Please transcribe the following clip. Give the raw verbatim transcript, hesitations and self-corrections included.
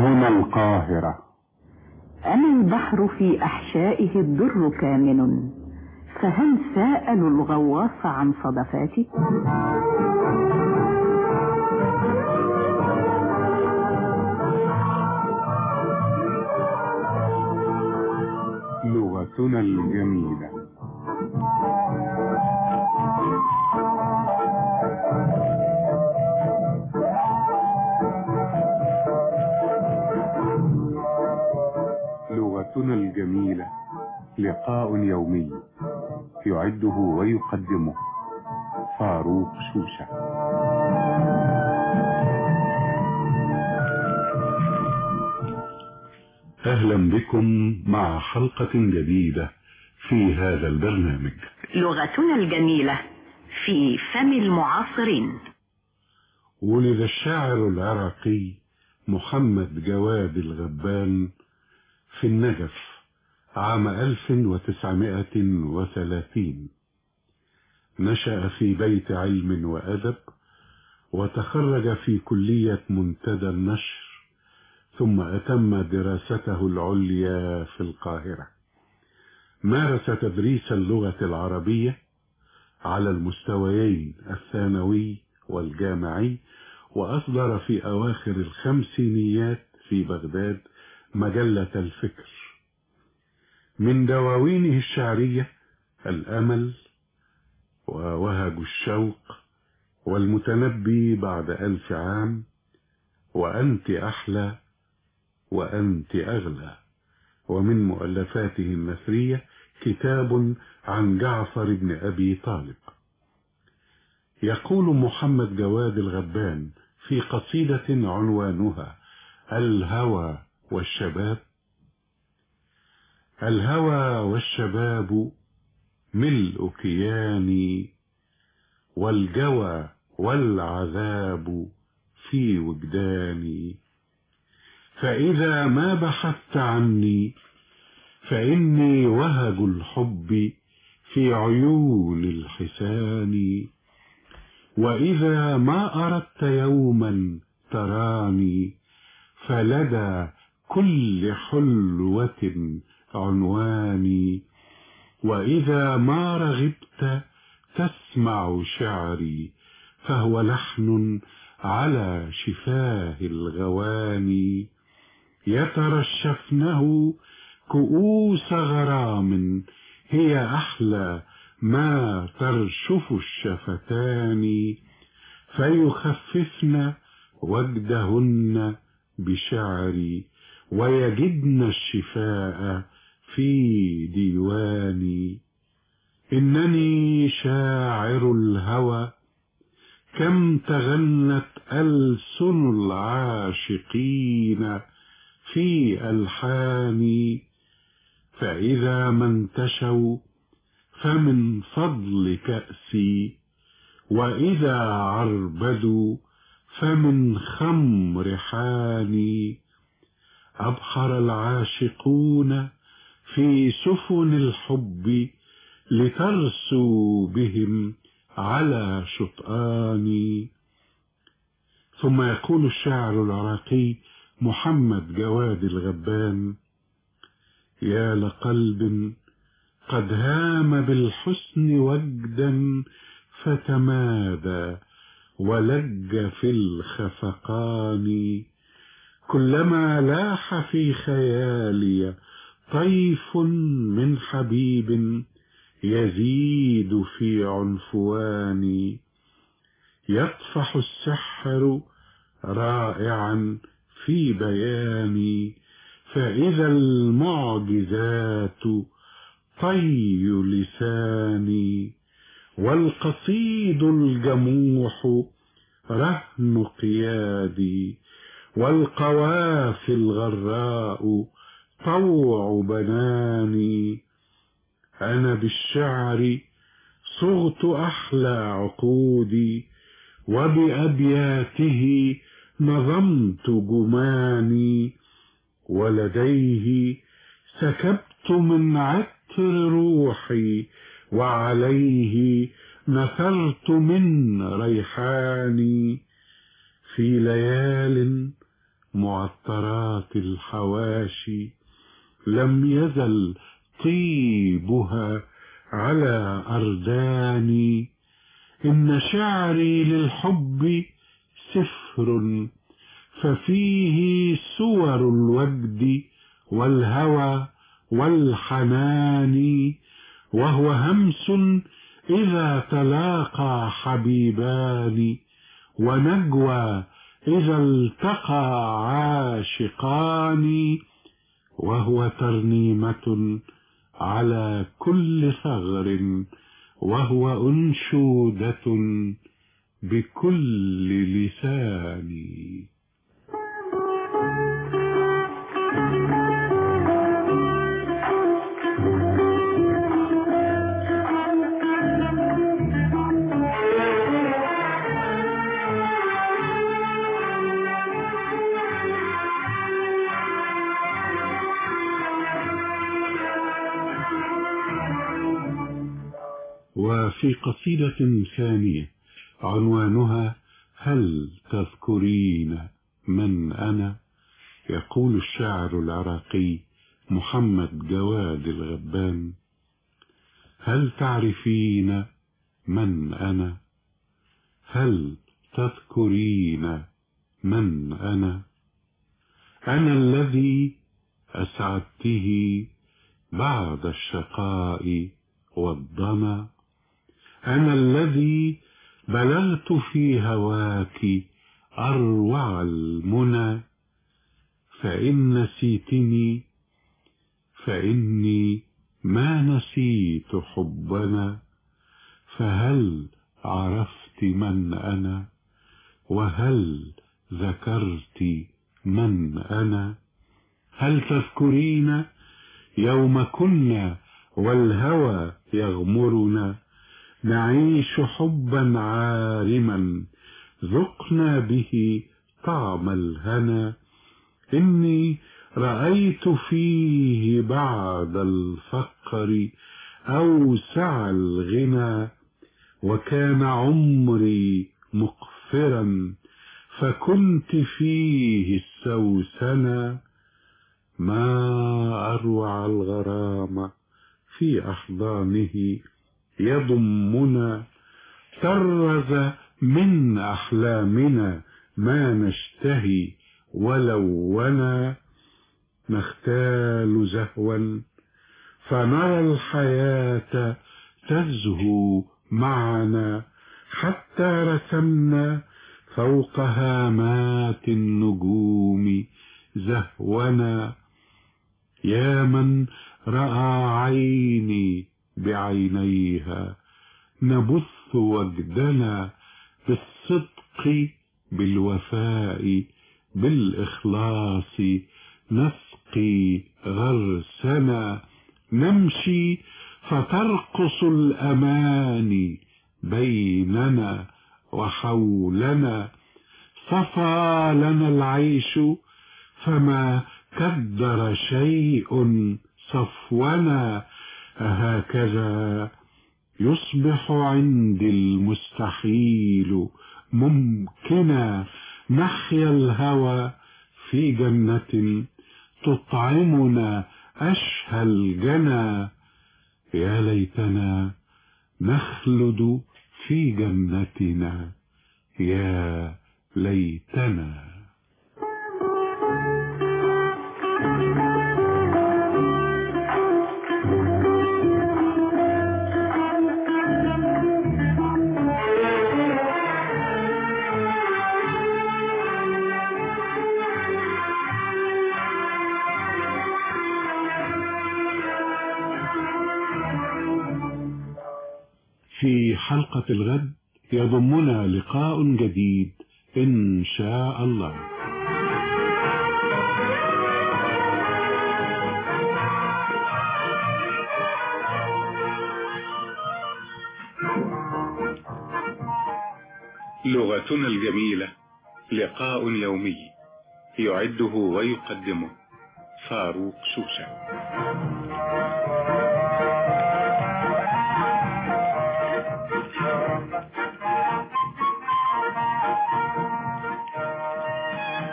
هنا القاهرة. أنا البحر في أحشائه الدر كامن، فهل سألوا الغواص عن صدفاتي؟ لغتنا الجميلة. لغتنا الجميلة لقاء يومي يعده ويقدمه فاروق شوشة. أهلا بكم مع حلقة جديدة في هذا البرنامج لغتنا الجميلة في فم المعاصرين. ولد الشاعر العراقي محمد جواد الغبان في النجف عام ألف وتسعمائة وثلاثين. نشأ في بيت علم وأدب، وتخرج في كلية منتدى النشر، ثم أتم دراسته العليا في القاهرة. مارس تدريس اللغة العربية على المستويين الثانوي والجامعي، وأصدر في أواخر الخمسينيات في بغداد مجلة الفكر. من دواوينه الشعرية الأمل ووهج الشوق والمتنبي بعد ألف عام وأنت أحلى وأنت أغلى. ومن مؤلفاته النثرية كتاب عن جعفر بن أبي طالب. يقول محمد جواد الغبان في قصيدة عنوانها الهوى والشباب: الهوى والشباب ملء كياني، والجوى والعذاب في وجداني، فإذا ما بحثت عني فإني وهج الحب في عيون الحسان، وإذا ما أردت يوما تراني فلدى كل حلوة عنواني، وإذا ما رغبت تسمع شعري فهو لحن على شفاه الغواني، يترشفنه كؤوس غرام هي أحلى ما ترشف الشفتان، فيخففن وجدهن بشعري ويجدن الشفاء في ديواني. إنني شاعر الهوى كم تغنت ألسن العاشقين في ألحاني، فإذا ما انتشوا فمن فضل كأسي، وإذا عربدوا فمن خمر حاني. أبحر العاشقون في سفن الحب لترسوا بهم على شطآني. ثم يقول الشاعر العراقي محمد جواد الغبان: يا لقلب قد هام بالحسن وجدا فتمادى ولج في الخفقان، كلما لاح في خيالي طيف من حبيب يزيد في عنفواني، يطفح السحر رائعا في بياني، فإذا المعجزات طي لساني، والقصيد الجموح رهن قيادي، والقوافي الغراء طوع بناني. أنا بالشعر صغت أحلى عقودي، وبأبياته نظمت جماني، ولديه سكبت من عطر روحي، وعليه نثرت من ريحاني. في ليال معطرات الحواشي لم يزل طيبها على أرداني. إن شعري للحب سفر ففيه صور الوجد والهوى والحنان، وهو همس إذا تلاقى حبيبان، ونجوى إذا التقى عاشقان، وهو ترنيمة على كل ثغر، وهو أنشودة بكل لسان. وفي قصيدة ثانية عنوانها هل تذكرين من أنا، يقول الشاعر العراقي محمد جواد الغبان: هل تعرفين من أنا، هل تذكرين من أنا، أنا الذي أسعدته بعد الشقاء والضنا، أنا الذي بلغت في هواك أروع المنى، فإن نسيتني فإني ما نسيت حبنا، فهل عرفت من أنا، وهل ذكرت من أنا، هل تذكرين يوم كنا والهوى يغمرنا، نعيش حبا عارما ذقنا به طعم الهنا، إني رأيت فيه بعد الفقر أوسع الغنى، وكان عمري مقفرا فكنت فيه السوسنة، ما أروع الغرام في أحضانه يضمنا، طرز من أحلامنا ما نشتهي ولونا، نختال زهوا فنرى الحياة تزهو معنا، حتى رسمنا فوق هامات النجوم زهونا، يا من رأى عيني بعينيها نبث وجدنا، بالصدق بالوفاء بالإخلاص نسقي غرسنا، نمشي فترقص الأماني بيننا وحولنا، صفى لنا العيش فما كدر شيء صفونا، أهكذا يصبح عندي المستحيل ممكنا، نحيا الهوى في جنة تطعمنا أشهى الجنى، يا ليتنا نخلد في جنتنا، يا ليتنا. في حلقة الغد يضمنا لقاء جديد إن شاء الله. لغتنا الجميلة لقاء يومي، يعده ويقدمه فاروق شوشة.